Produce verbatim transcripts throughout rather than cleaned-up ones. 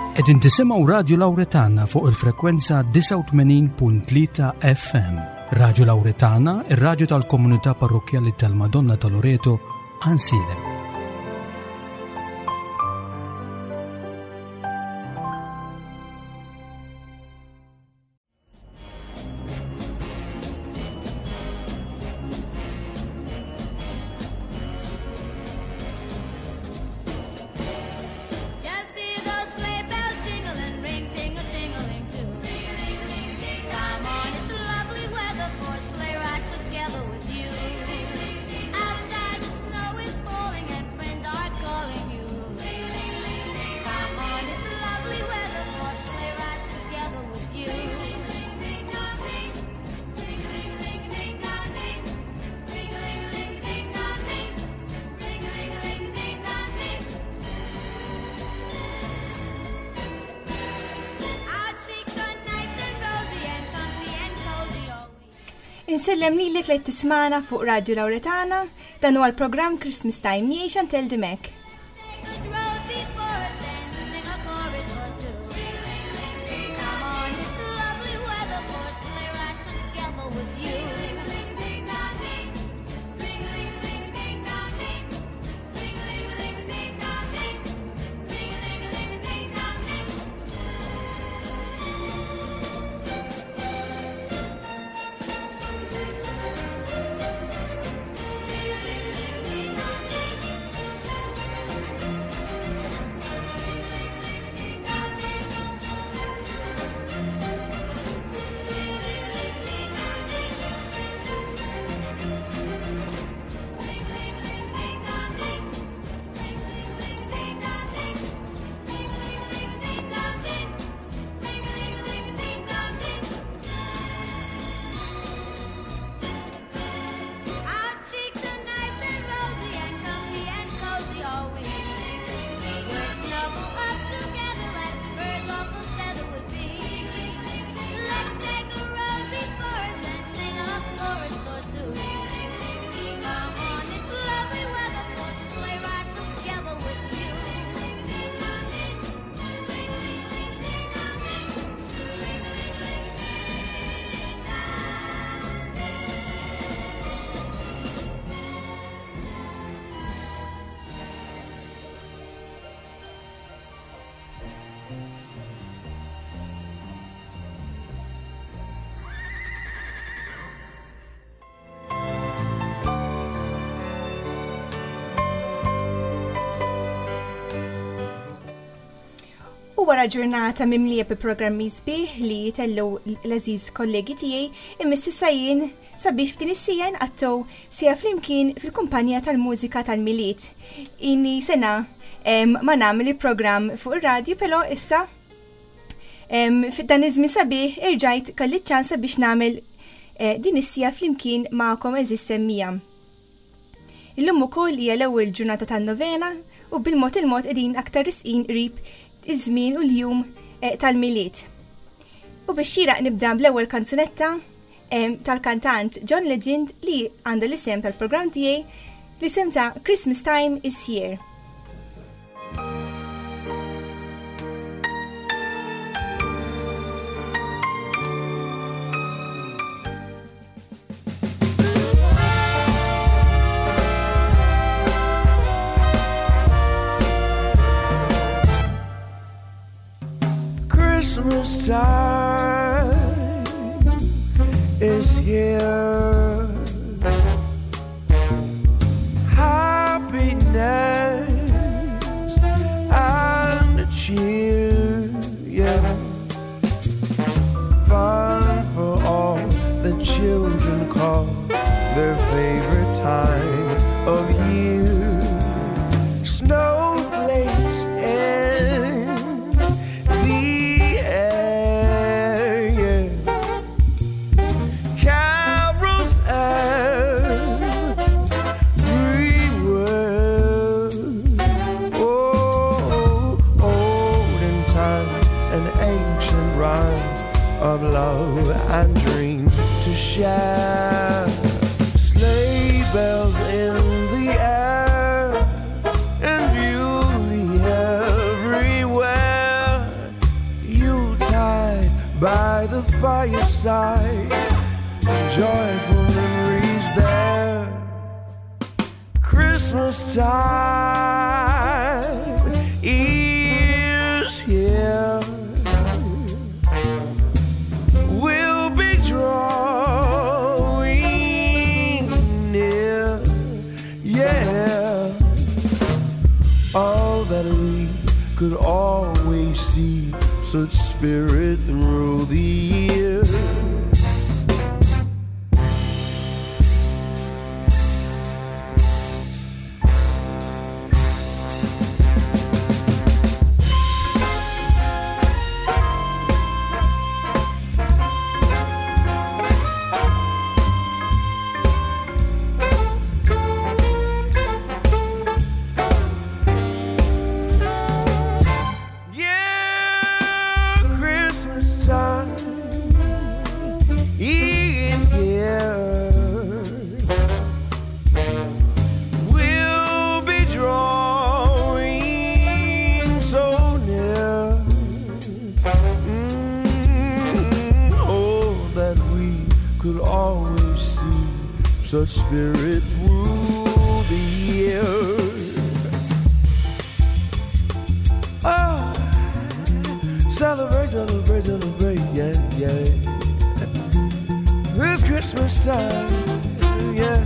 Qegħdin tisimgħu Radio Lawretana fuq il-frekwenza tisa' u tmenin punt tlieta F M. Radio Lawretana, ir-radju tal-Komunità Parrokjali tal-Madonna ta' Loreto, Ansilem. Insellem lilek li tismana fuq Radio Lawretana, dan huwa l-programm Christmas Time jgħix until the Mac. U wara ġurnata mimlija bi programmi sbieħ li tellu l-aziz kollegi tiegħi imma s'issa jien sabiex f'din is-sija nqattew sija flimkien fil-kumpanija tal-mużika tal-Miliet. Inni sena ma nagħmel il-programm fuq ir-radju però issa f'dan iż-żmien sabiħ irġajt kelli ċans sabiex nagħmel din is-sija flimkien magħkom eżis semmija. Illum ukoll hija l-ewwel ġurnata tan-novena u bil-mod il-mod qegħdin aktar risqin qrib iż-żmien u l-jum tal-Miliet. U biex xieraq nibda bl-ewwel kanzunetta tal-kantant John Legend li għandha l-isem tal-programm tiegħi l-isem ta' Christmas Time is Here. Christmas time is here. Happiness and cheer, yeah. Fun for all the children call their favorite time of year. Snowflakes and of love and dreams to share. Sleigh bells in the air and beauty everywhere. side, joyful memories there. Christmas time is here. We'll be drawing near, yeah. All that we could always see, such spirit through the year. Such spirit through the year. Oh, celebrate, celebrate, celebrate, yeah, yeah. It's Christmas time, yeah.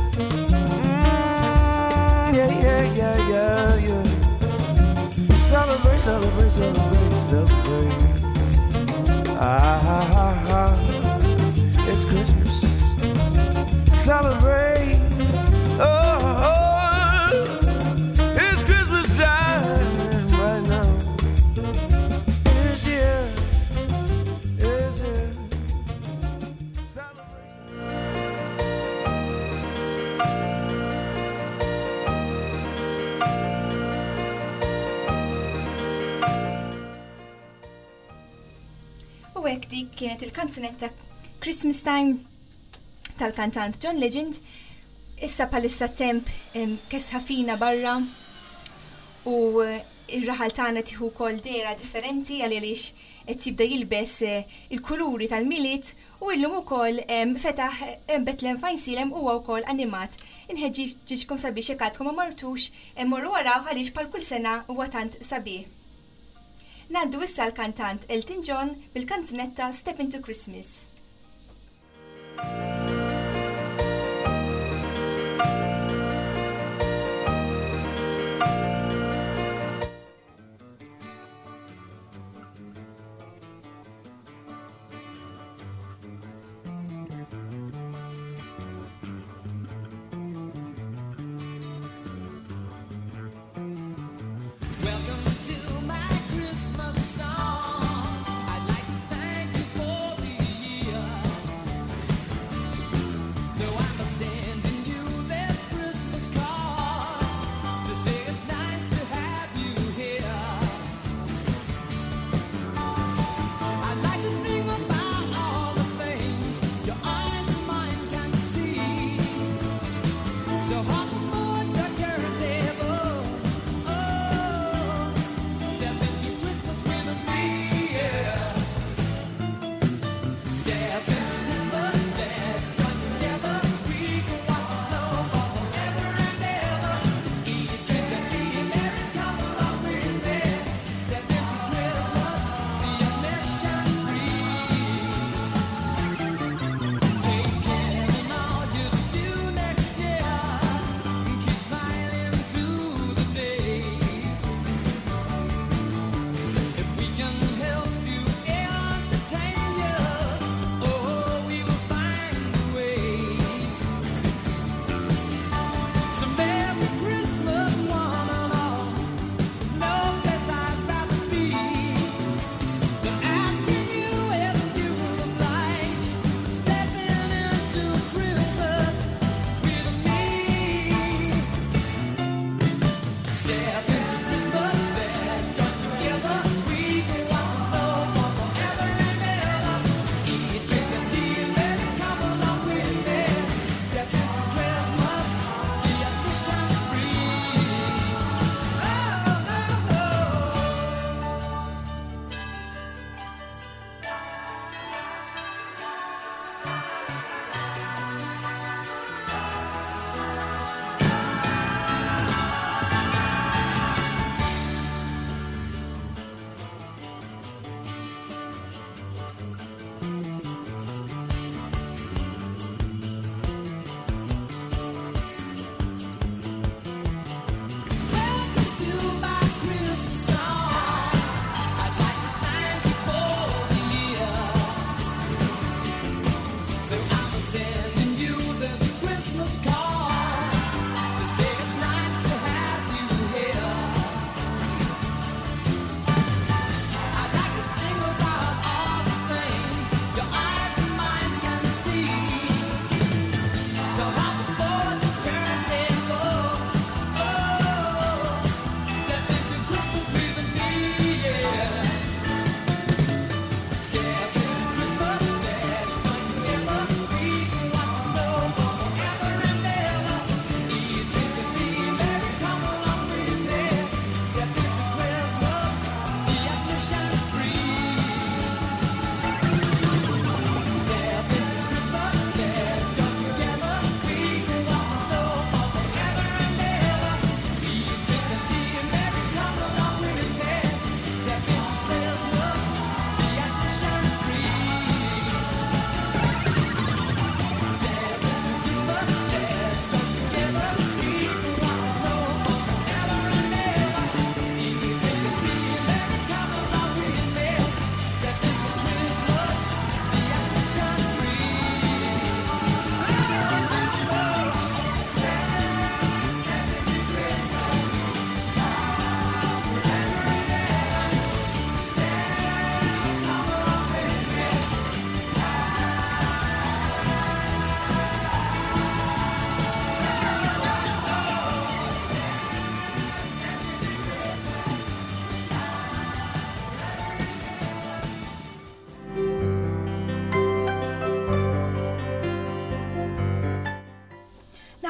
Mm, yeah, yeah, yeah, yeah, yeah. Celebrate, celebrate, celebrate, celebrate. Ah, ha, ha, ha. It's Christmas. Celebrate, oh, oh, it's Christmas time right now. It's here, it's here. Celebrate. U hekk dik kienet il-kanzunetta Christmas Time tal-kantant John Legend. Issa palissa temp kesħafina barra u ir-raħal tagħna tieħu wkoll dera differenti għaliex qed jibda jilbes il-kuluri tal-miliet u illum ukoll fetaħ Bethlehem Fine Silem huwa wkoll animat. Inħeġġiġkom sabiex jekk ma martux morru waraw għaliex bħal kull sena huwa tant sabiħ. Ngħaddu issa l-kantant Elton John bil-kanzunetta Step Into Christmas.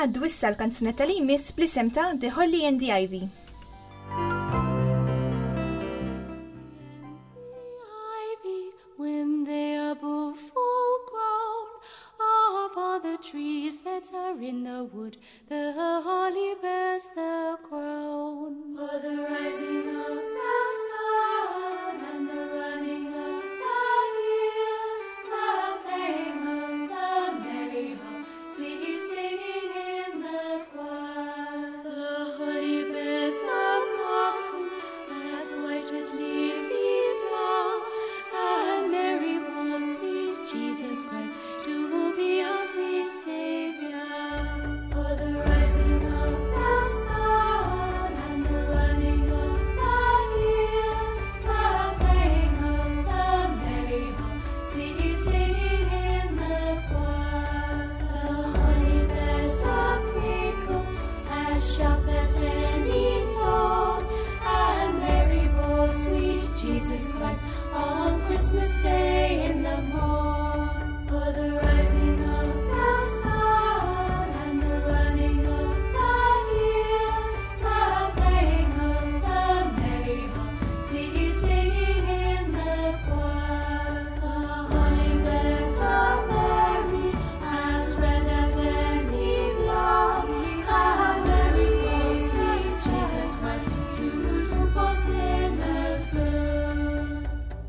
Naddu issa l-kanzunetta li jmiss bl-isem ta' The Holly and the Ivy. When they are both full grown, of all the trees that are in the wood, the holly bears the crown. For the rising of the sun and the running of the deer, the playing of the merry home, sweet singing in the choir. The holly bears a blossom as white as lily flower, a Mary born sweet Jesus Christ, to be our sweet Savior. For the rising of the sun and the running of the deer, the playing of the merry home, sweet singing in the choir. The holly bears a prickle as sharp as any thorn, and Mary bore sweet Jesus Christ on Christmas Day in the morn. For the rising of the sun and the running of the deer, the playing of the merry home, sweet singing in the choir. The holly bears a berry as red as any blood, and Mary bore sweet Jesus Christ to do poor sinners good.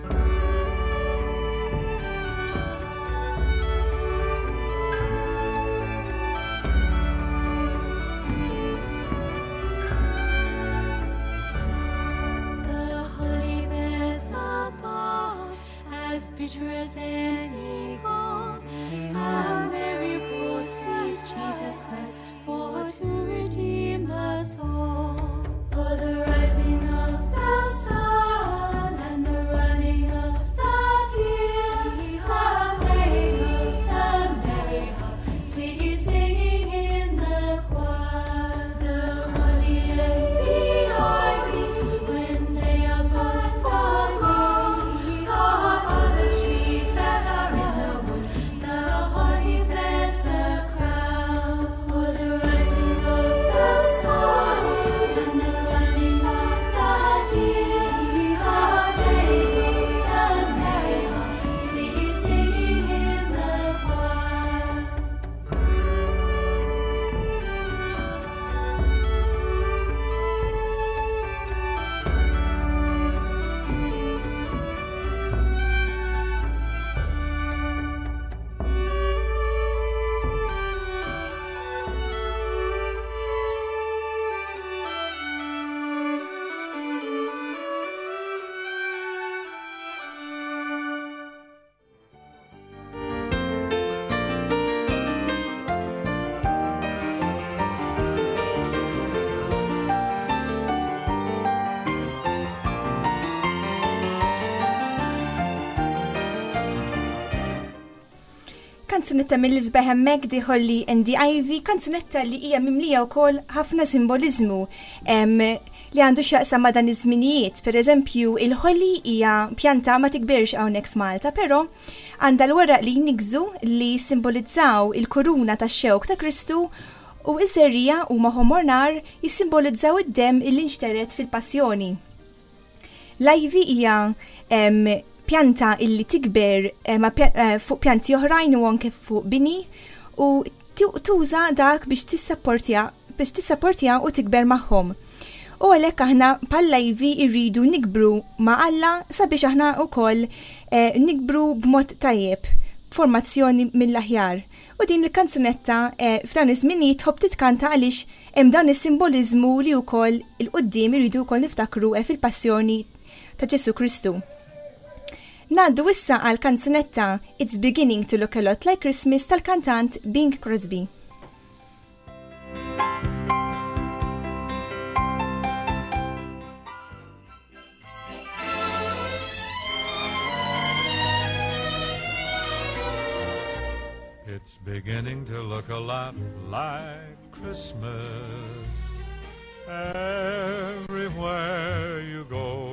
The holly bears a bud as bitter as any gall, and Mary bore sweet Jesus Christ for to redeem us all. For the rising of the sun and the running of the deer, the playing of the merry home, sweet singing in the choir. The holly and the ivy, when they are both full grown, of all the trees that are in the wood, the holly bears the crown. For the rising of the sun and the running of the deer, the playing of the merry home, sweet singing in the choir. Kanzunetta mill-isbeħ hemmhekk The Holly and the Ivy, kanzunetta li hija mimlija wkoll ħafna simbolizmu li għandu x'jaqsam ma' dan iż-żminijiet. Pereżempju, il-ħolli hija pjanta ma tikbirx hawnhekk f'Malta, però għandha l-waraq li jnigżu li simbolizzaw il-kuruna tax-xewk ta' Kristu u iż-żerrija huma ħomornar jissimbolizzaw id-demm illi nxteret fil-passjoni. L-Ivy hija pjanta illi tikber fuq pjanti oħrajn u anke fuq bini u tuża dak biex tissapportja biex tissapportja u tikber magħhom. U għalhekk aħna bħall-Ivy irridu nikbru ma' Alla sabiex aħna wkoll nikbru b'mod tajjeb, formazzjoni mill-aħjar. U din il-kanzunetta f'dan iż-żminijiet tħobb titkanta għaliex hemm dan is-simboliżmu li wkoll il-qudiem irridu wkoll niftakru fil-passjoni ta' Ġesu Kristu. Naddu issa għal kanzunetta It's Beginning to Look a Lot Like Christmas tal-kantant Bing Crosby. It's beginning to look a lot like Christmas everywhere you go.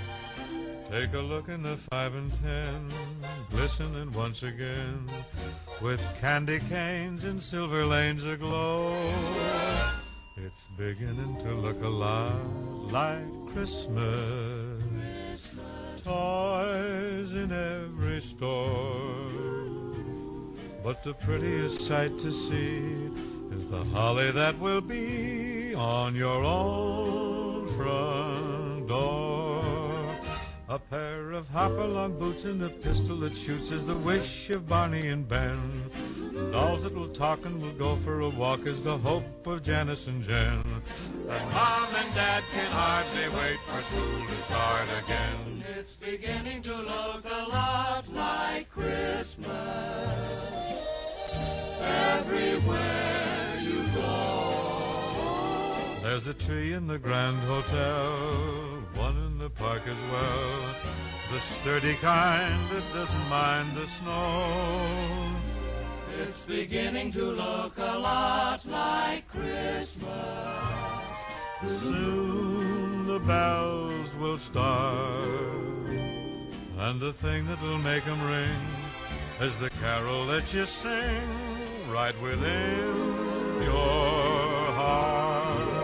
Take a look in the five and ten, glistening once again with candy canes and silver lanes aglow. It's beginning to look a lot like Christmas. Toys in every store, but the prettiest sight to see is the holly that will be on your own front door. A pair of hopalong boots and a pistol that shoots is the wish of Barney and Ben. Dolls that will talk and will go for a walk is the hope of Janice and Jen. And Mom and Dad can hardly wait for school to start again. It's beginning to look a lot like Christmas everywhere you go. There's a tree in the Grand Hotel, one in the park as well, the sturdy kind that doesn't mind the snow. It's beginning to look a lot like Christmas. Soon the bells will start, and the thing that'll make them ring is the carol that you sing right within your heart.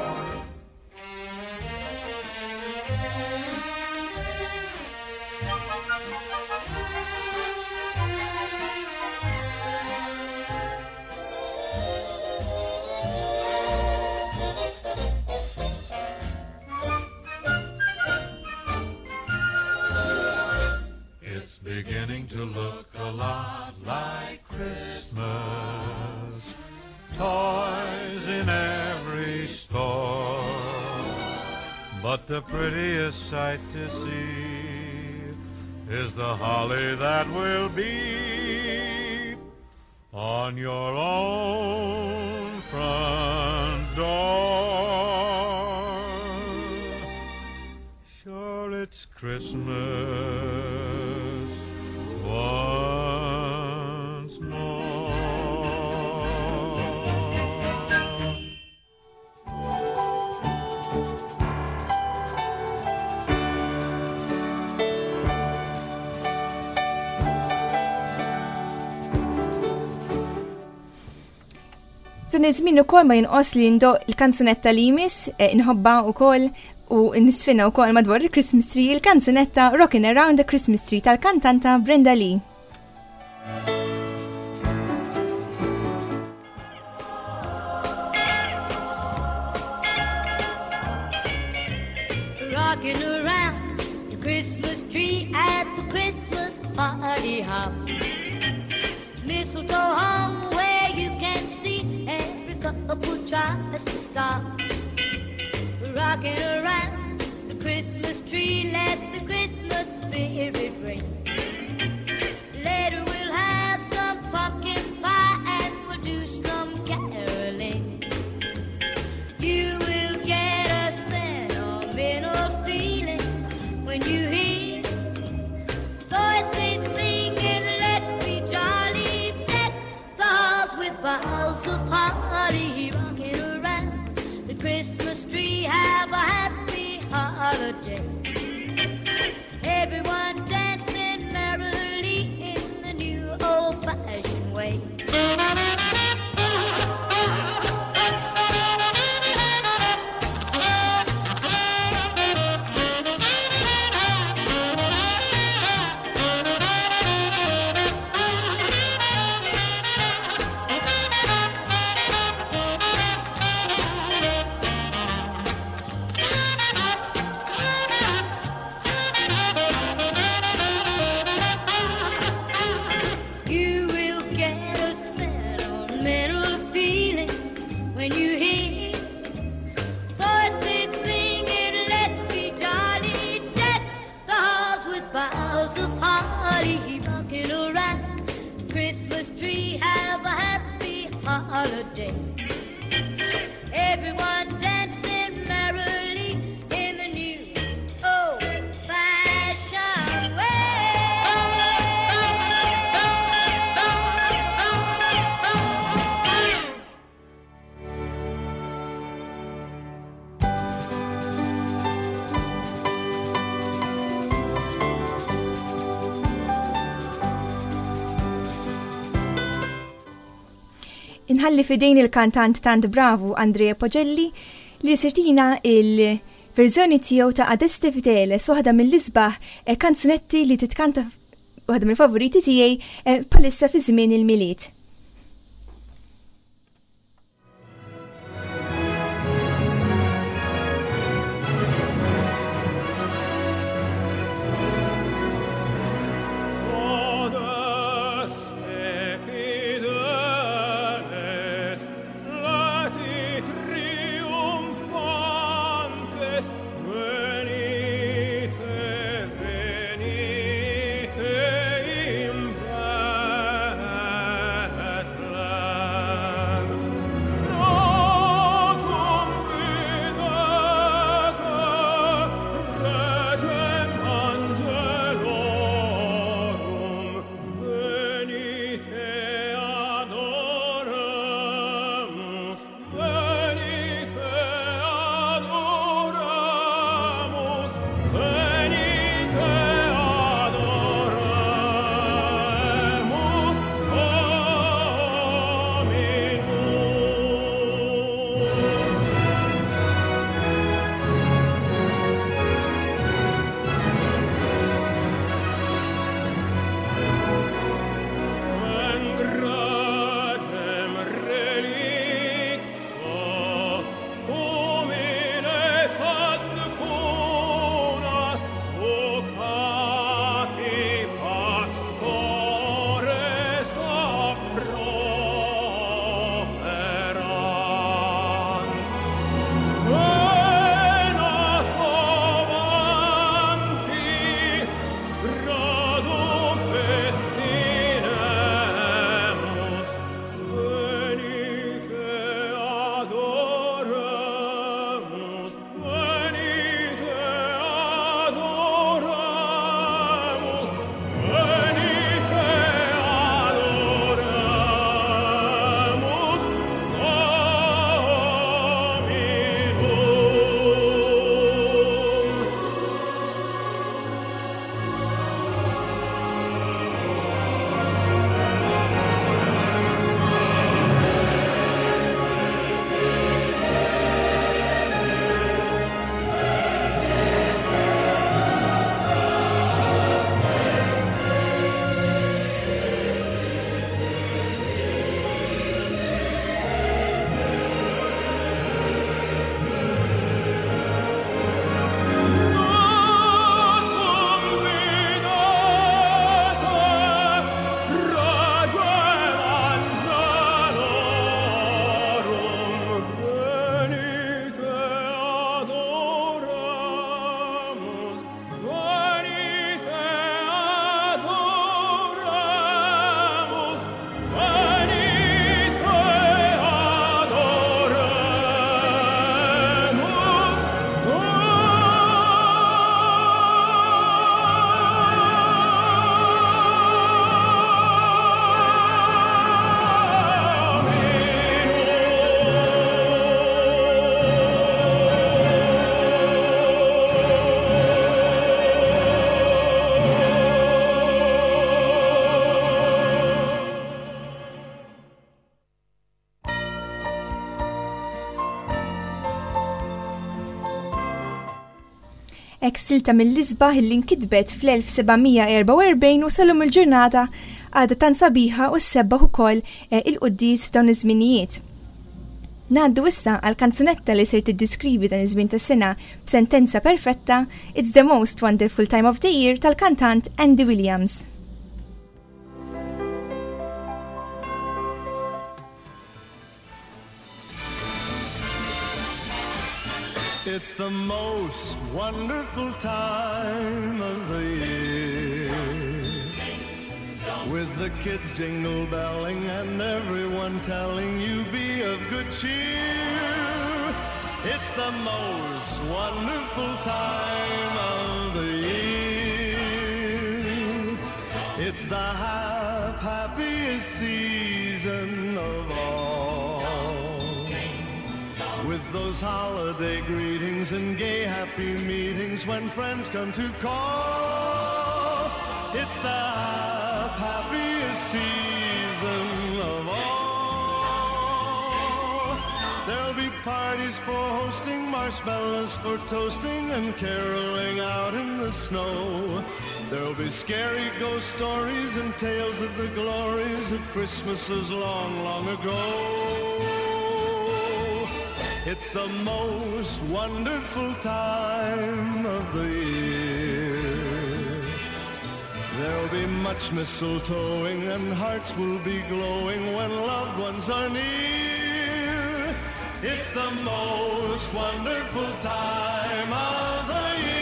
Beginning to look a lot like Christmas. Toys in every store, but the prettiest sight to see is the holly that will be on your own front door. Sure, it's Christmas once more. Dan iż-żmien ukoll ma jinqos li ndoq il-kanzunetta li jmiss inħobba wkoll u nisfina wkoll madwar il-Christmas tree il-kanzunetta Rockin' Around the Christmas Tree tal-kantanta Brenda Lee. Rocking around the Christmas tree at the Christmas party hop. Mistletoe hung where you can see every couple tries to stop. Rocking around the Christmas tree, let the Christmas spirit ring. Later we'll have some pumpkin pie and we'll do some caroling. You will get a sentimental feeling when you hear voices singing, let's be jolly, deck the halls with boughs of holly. Rocking around the Christmas tree, have a happy holiday. Everyone dancing merrily in the new old-fashioned way. Holiday. Everyone dancing merrily in the new old-fashioned Inħalli fidejn il-kantant tant bravu Andrea Pogelli li sirtina il-verżjoni tiegħu ta' Adeste Fideles, waħda mill-isbaħ kanzunetti li titkanta waħda mill-favoriti tiegħi bħalissa fi żmien il-miliet. Ek silta mill-isbaħ li nkitbet fl-elf sebgħimija erba' u erbgħin u salum il-ġurnata għadha tan sabiħa u s-sebbaħ ukoll il-qudies f'dawn iż-żminijiet. Ngħaddu issa għal kanzunetta li sir tiddiskrivi dan iż-żmien tas-sena b'sentenza perfetta, It's the Most Wonderful Time of the Year tal-kantant Andy Williams. It's the most wonderful time of the year, with the kids jingle belling and everyone telling you be of good cheer. It's the most wonderful time of the year. It's the hap- happiest season of all, with those holiday greetings and gay happy meetings when friends come to call. It's the happiest season of all. parties for hosting, marshmallows for toasting, and caroling out in the snow. There'll be scary ghost stories and tales of the glories of Christmases long, long ago. It's the most wonderful time of the year. There'll be much mistletoeing and hearts will be glowing when loved ones are near. It's the most wonderful time of the year.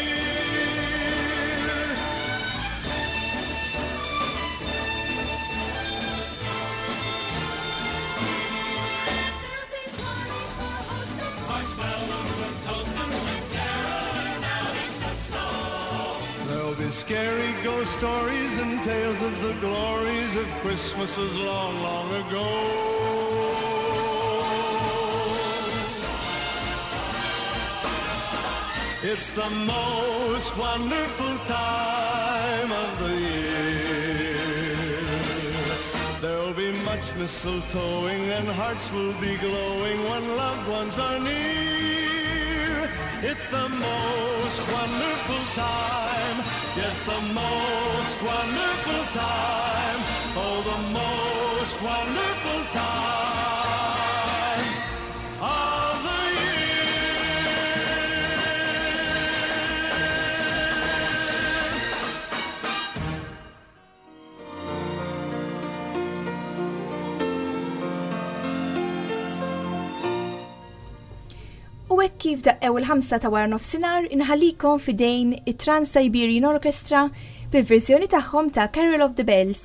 Scary ghost stories and tales of the glories of Christmases long, long ago. It's the most wonderful time of the year. There'll be much mistletoeing and hearts will be glowing when loved ones are near. It's the most wonderful time. Yes, the most wonderful time. Oh, the most wonderful time of the U hekk kif daqqew il-ħamsa ta' wara nofsinhar inħallikom fidejn it-Trans-Siberian Orchestra bil-verżjoni tagħhom ta' Carol of the Bells.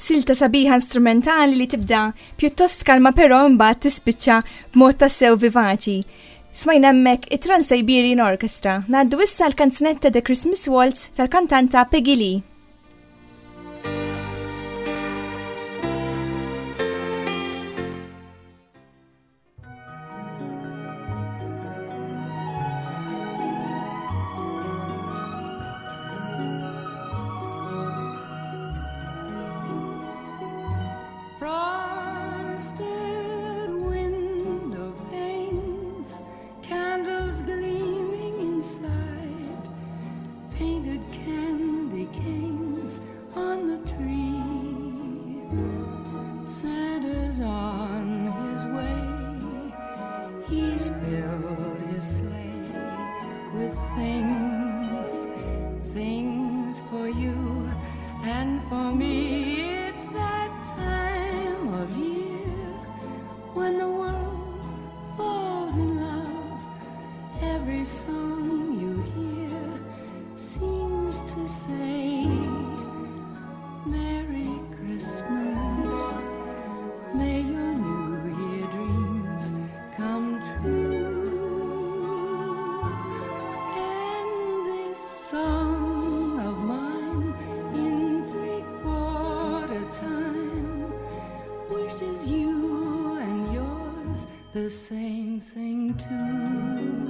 Silta sabiħa instrumentali li tibda pjuttost kalma però mbagħad tispiċċa b'mod tassew vivaċi. Smajna hemmhekk it-Trans-Siberian Orchestra. Ngħaddu issa l-kanzunetta The Christmas Waltz tal-kantanta Peggy Lee. The same thing too.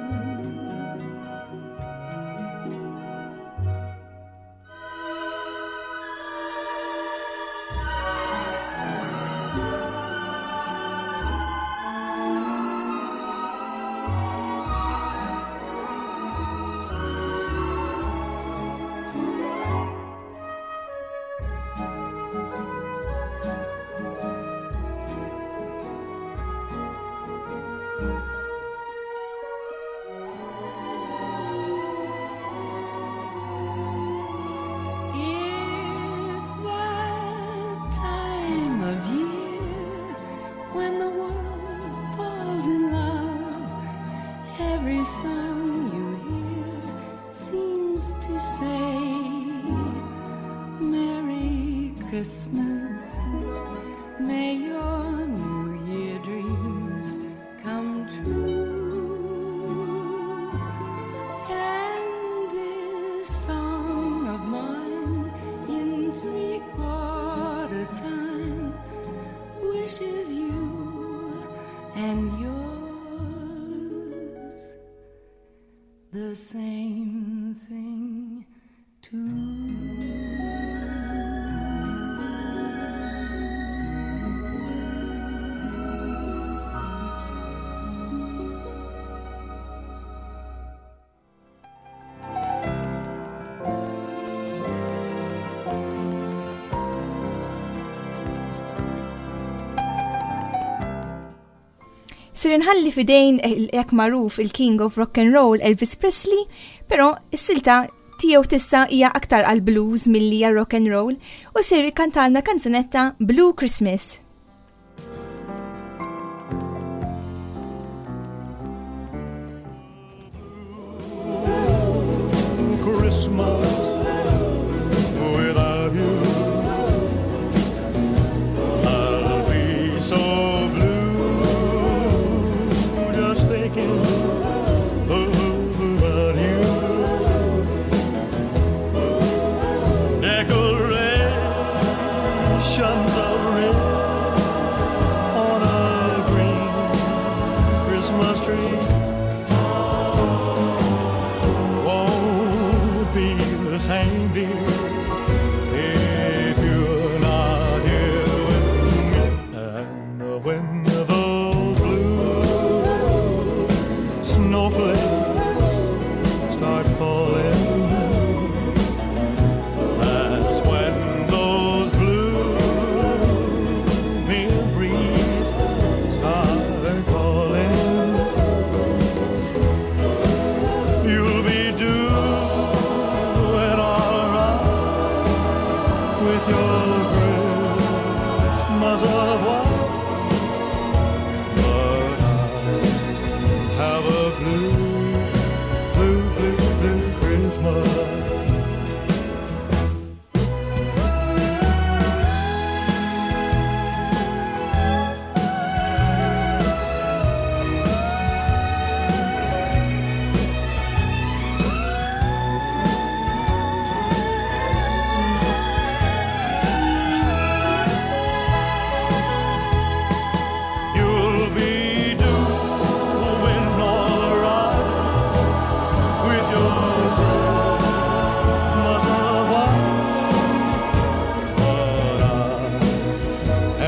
Christmas, may your New Year dreams come true. And this song of mine in three-quarter time wishes you and yours the same thing too. Sir inħalli fidejn jekk magħruf il-King of Rock and Roll Elvis Presley, però s-silta tiegħu tissa hija aktar għal blues milli hija rock and roll u sir kantalna kanzunetta Blue Christmas. Christmas without you, I'll be so decorations of red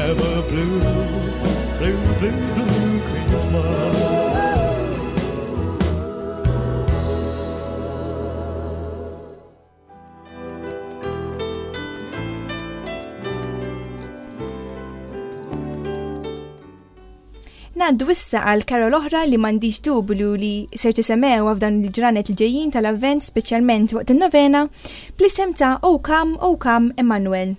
have a blue, blue, blue, blue Christmas. Naddu issa għal karol oħra li m'għandix dubju li ser tisemgħu f'dan il-ġranet il-ġejjin tal-avvent speċjalment waqt in-novena bl-isem ta' O Come, O Come Emmanuel.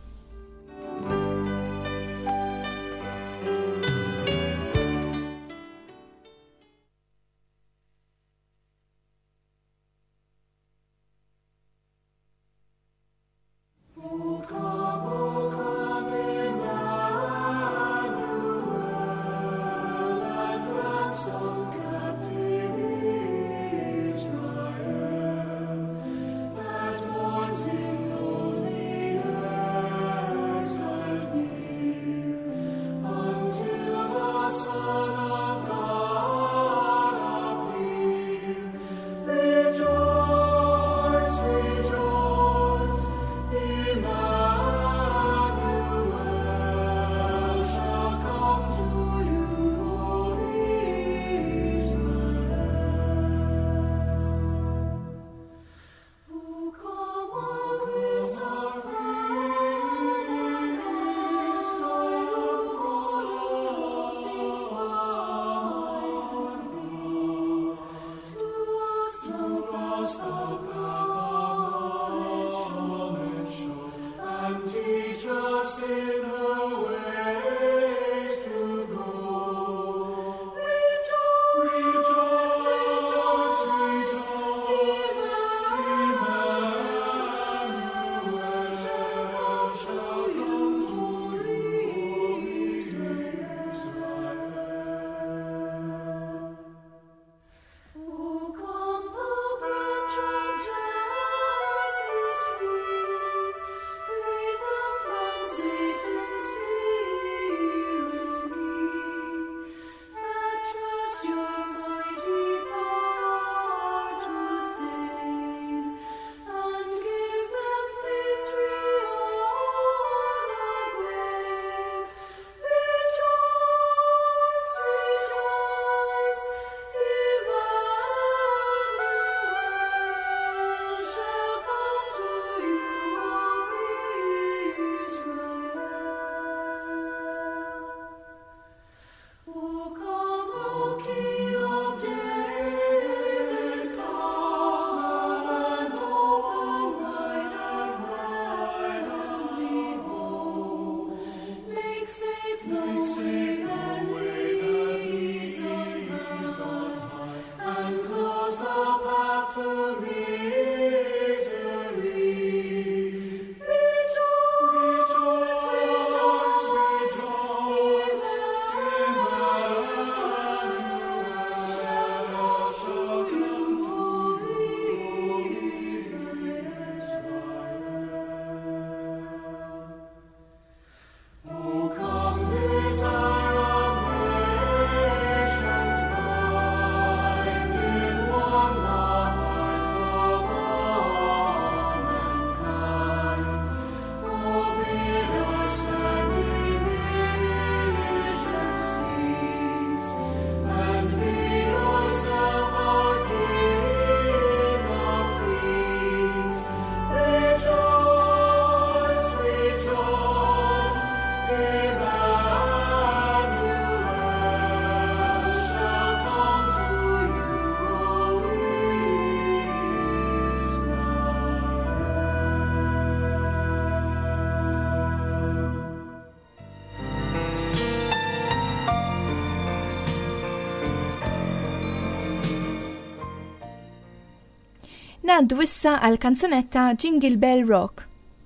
Ngħaddu issa għal kanzunetta Jingle Bell Rock.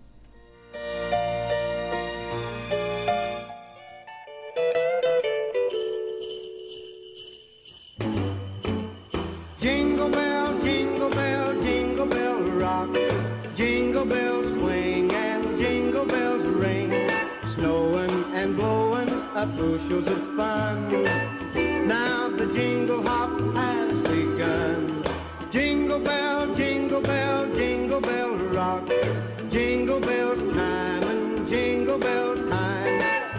Jingle bell, jingle bell, jingle bell rock. Jingle bells swing and jingle bells ring. Snowing and blowing up bushels of fun. Now the jingle hop has begun. Jingle bell, jingle bell, jingle bell rock. Jingle bells time and jingle bell time.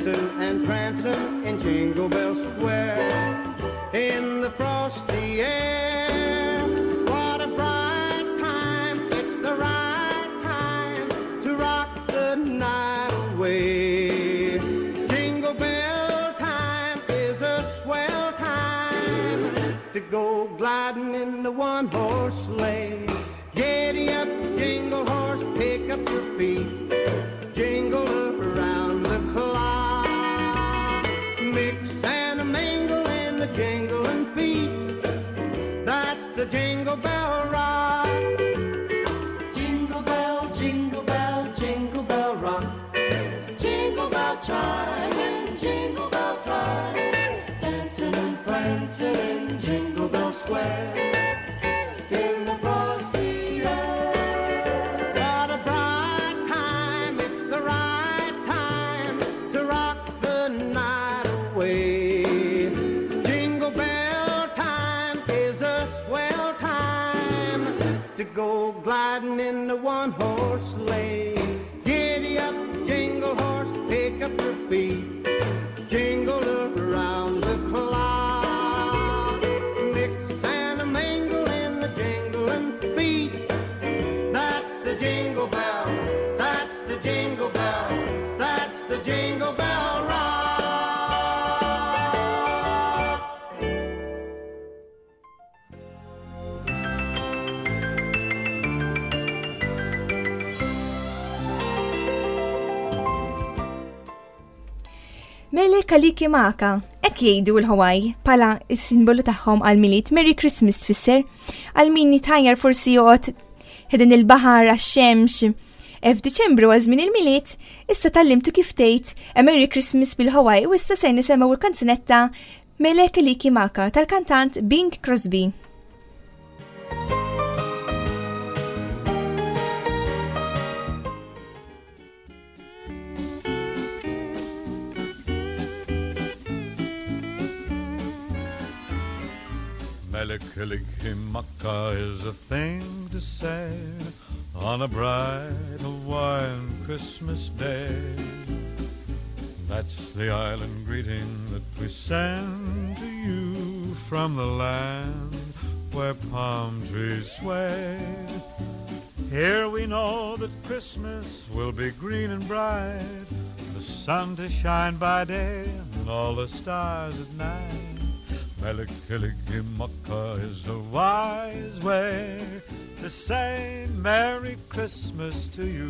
dancing and prancing in Jingle Bell Square. In the frosty air, what a bright time, it's the right time to rock the night away. Jingle bell time is a swell time to go gliding in the one-horse sleigh. Giddy up, jingle horse, pick up your feet, jingle around the clock, mix and a mingle in the jingling feet. That's the Jingle Bell Rock. Jingle bell, jingle bell, jingle bell rock. Jingle bell chime and jingle bell time, dancing and prancing in Jingle Bell Square. In the frosty air, what a bright time, it's the right time to rock the night away. Jingle bell time is a swell time to go gliding in the one-horse sleigh. Giddy up, jingle horse, pick up your feet, jingle around the clock, mix and a mingle in the jingling feet. That's the Jingle Bell, that's the Jingle Bell, that's the Jingle Bell Rock. Mele Kaliki Maka, ek jgħidu l-Hawaii pala il-simbolu tagħhom għal-miliet. Merry Christmas tfisser għal-min jitajjar forsi joqgħod ħeden il-baħar għax-xemx. F'Diċembru għażmin il-miliet, issa tallimtu kif tgħid Merry Christmas bil-Hawaii u issa ser nisemgħu l-kanzunetta Mele Kaliki Maka tal-kantant Bing Crosby. Mele Kaliki Maka is a thing to say on a bright Hawaiian Christmas day. That's the island greeting that we send to you from the land where palm trees sway. Here we know that Christmas will be green and bright, the sun to shine by day and all the stars at night. Mele Kaliki Maka is a wise way to say Merry Christmas to you.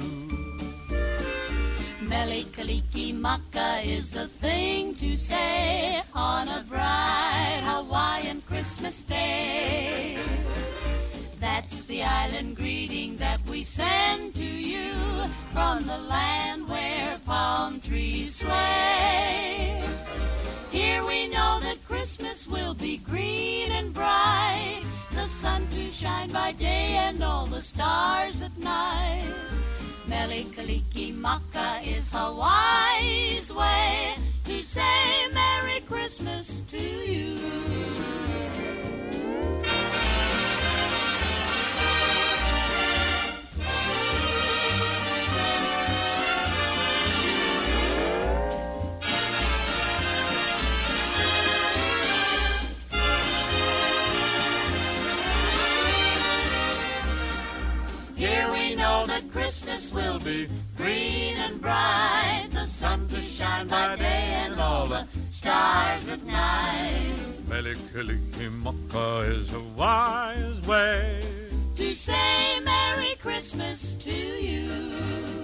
Mele Kaliki Maka is a thing to say on a bright Hawaiian Christmas day. That's the island greeting that we send to you from the land where palm trees sway. Here we know that Christmas will be green and bright, the sun to shine by day and all the stars at night. Mele Kaliki Maka is Hawaii's way to say Merry Christmas to you. Christmas will be green and bright, the sun to shine by day and all the stars at night. Mele Kaliki Maka is a wise way to say Merry Christmas to you.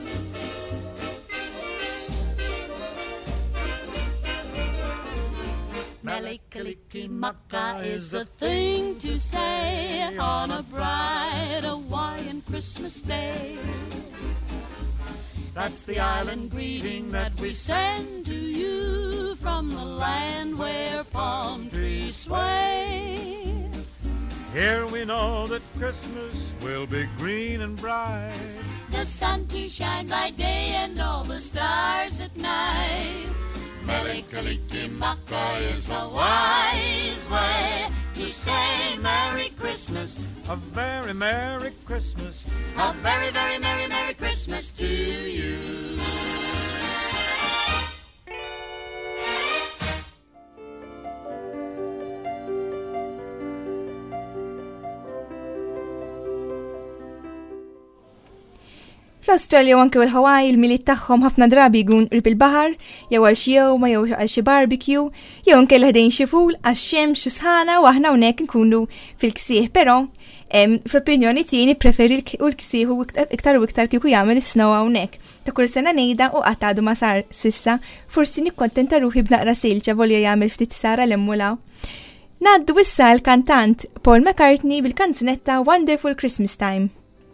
Mele Kaliki Maka is a thing to say on a bright Hawaiian Christmas day. That's the island greeting that we send to you from the land where palm trees sway. Here we know that Christmas will be green and bright, the sun to shine by day and all the stars at night. Mele Kaliki Maka is a wise way to say Merry Christmas. A very Merry Christmas. A very, very Merry, Merry Christmas to you. Fl-Australja u anke l-Hawaii il-miliet tagħhom ħafna drabi jkun qrib il-baħar, jew għal xi jewma jew għal xi barbecue, jew anke ħdejn xi ful għax-xemx u sħana u aħna hawnhekk nkunu fil-ksieħ, però fl-opinjoni tiegħi nippreferi l-ksieħ u iktar u iktar kieku jagħmel is-snow hawnhekk. Ta' kull sena ngħidha u qatt għadu ma sar sissa, forsi nikkontenta ruħi b'naqra silġa volja jagħmel ftit sara l-emmulaw. Naddu issa l-kantant Paul McCartney bil-kanzunetta Wonderful Christmas Time.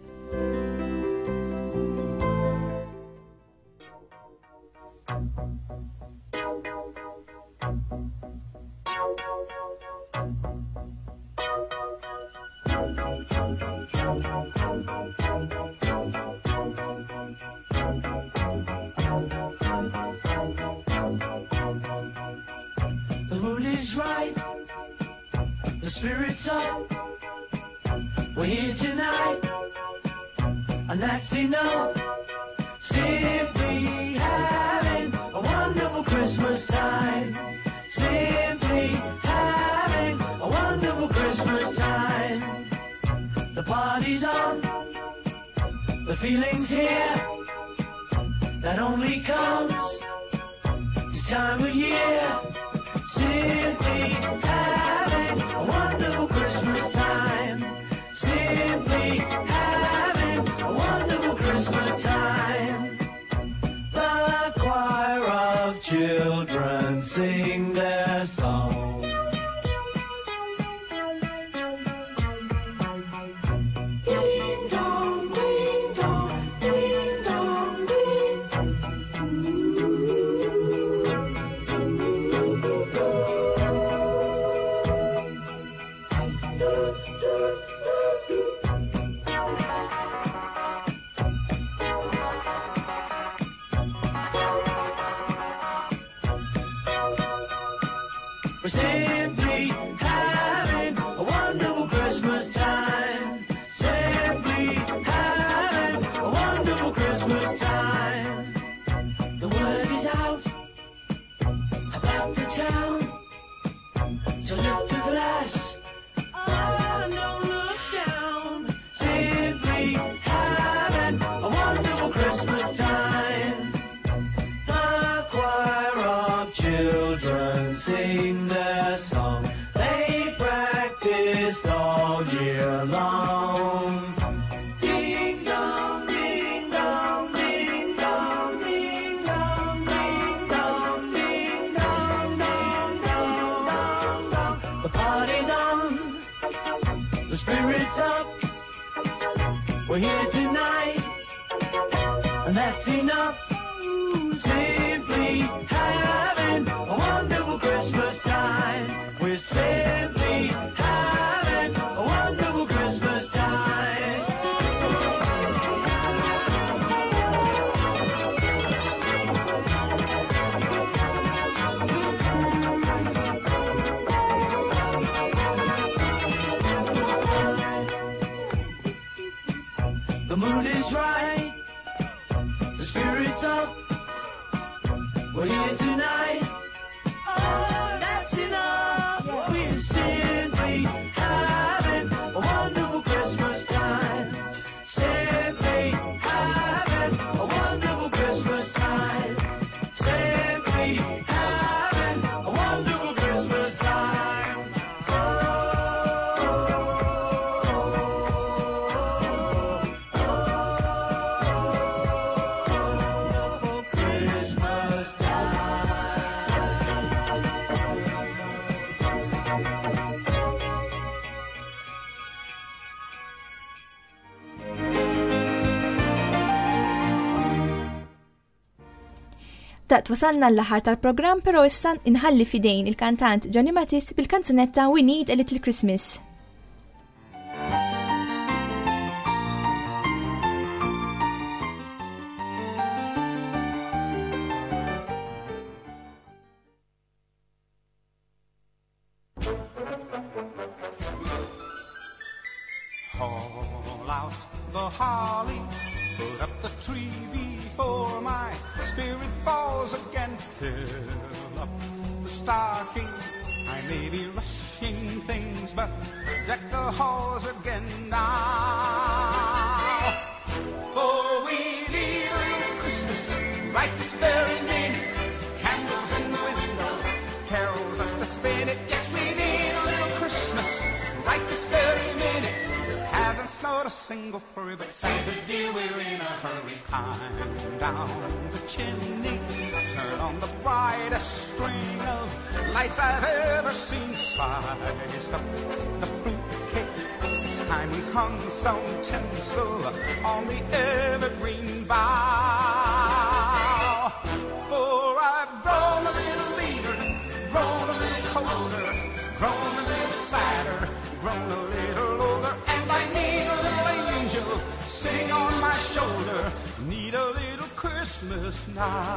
The mood is right, the spirit's up, we're here tonight, and that's enough. Simply having a wonderful Christmas time. Simply having a wonderful Christmas time. The party's on, the feeling's here, that only comes this time of year. Simply having a wonderful Christmas time. Simply having a wonderful Christmas time. The choir of children sing their song. Ding dong, ding dong, ding dong, ding. We're simply having a wonderful Christmas time. Simply having a wonderful Christmas time. The word is out about the town, so lift a glass, oh, don't look down. Simply having a wonderful Christmas time. The choir of children sing their song. They practiced all year long. Ding dong, ding dong, ding dong, ding dong, ding dong, ding dong, dong, dong, dong, dong. The party's on, the spirit's up, we're here tonight, and that's enough. Simply having a wonderful Christmas time. We're simply having a wonderful Christmas time. The mood is right, the spirit's up, we're here tonight, oh, that's enough. We're simply having a wonderful Christmas time. Simply having a wonderful Christmas time. Simply having a wonderful Christmas time. Oh, oh, Christmas Daqt wasalna l-aħħar tal-programm, però issa inħalli fidejn il-kantant Johnny Mathis bil-kanzunetta We Need a Little Christmas. Haul out the holly, put up the tree before my spirit falls again. Fill up the stocking, I may be rushing things, but deck the halls again now. For we single furry, but Santa dear, we're in a hurry. Climb down the chimney, turn on the brightest string of lights I've ever seen. Slice up the fruitcake, this time we hung some tinsel on the evergreen bough. For I've grown a little leaner, grown a little colder, grown a little sadder, grown a little older, and I need a little angel sitting on my shoulder. Need a little Christmas now.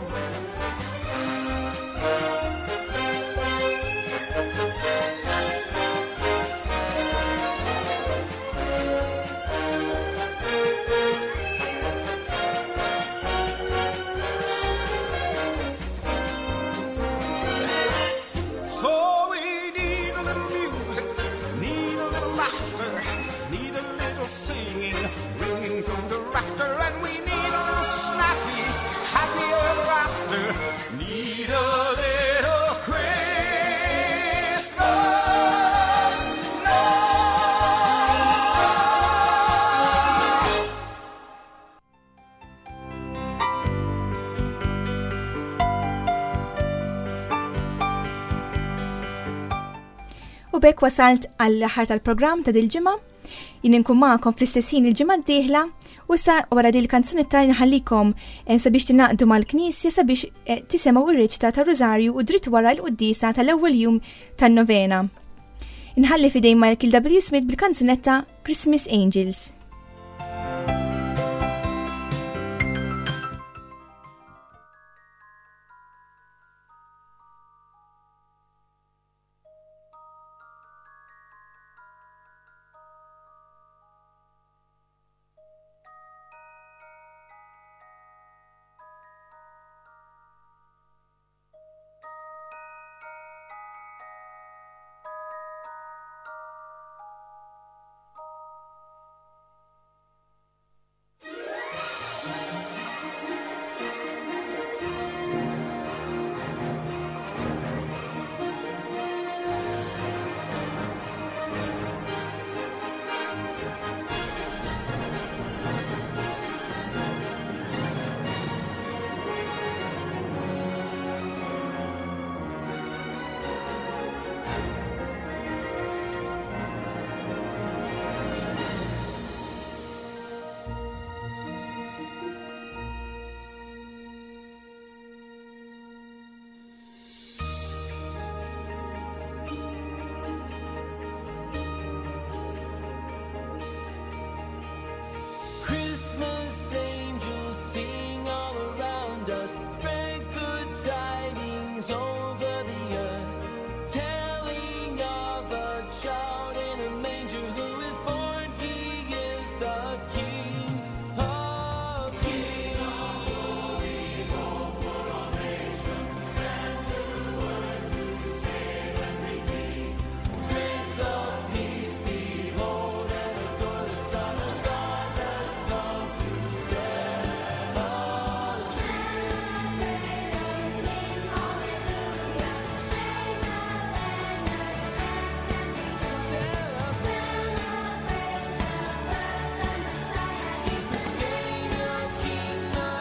U bekk wasalt għall-ħar tal-programm ta' dil-ġimgħa. Jien inkun magħkom fl-istess ħin il-ġimgħa d-dieħla u issa wara din il-kanzunetta nħallikom sabiex tingħaqdu mal-Knisja sabiex tisemgħu ir-riċita ta' Rożarju u dritt wara l-qudiesa tal-ewwel jum tan-novena. Inħalli fidejn Michael W. Smith bil-kanzunetta Christmas Angels.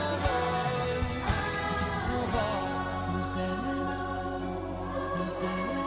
Hosanna,